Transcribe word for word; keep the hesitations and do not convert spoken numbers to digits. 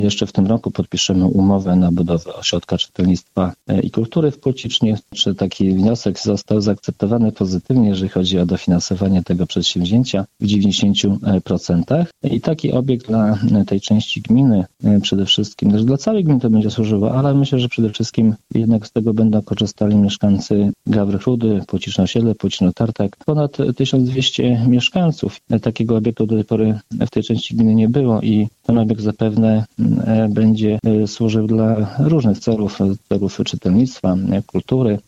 jeszcze w tym roku podpiszemy umowę na budowę ośrodka czytelnictwa i kultury w Płocicznie. Czy taki wniosek został zaakceptowany pozytywnie, jeżeli chodzi o dofinansowanie tego przedsięwzięcia w dziewięćdziesięciu procentach. I taki obiekt dla tej części gminy przede wszystkim, też dla całej gminy to będzie służyło, ale myślę, że przede wszystkim jednak z tego będą korzystali mieszkańcy Gawrych Rudy, Płociczno-Osiedle, Płocino-Tartak. Ponad tysiąc dwieście mieszkańców. Takiego obiektu do tej pory w tej części gminy nie było i ten obiekt zapewne będzie służył dla różnych celów, celów czytelnictwa, kultury.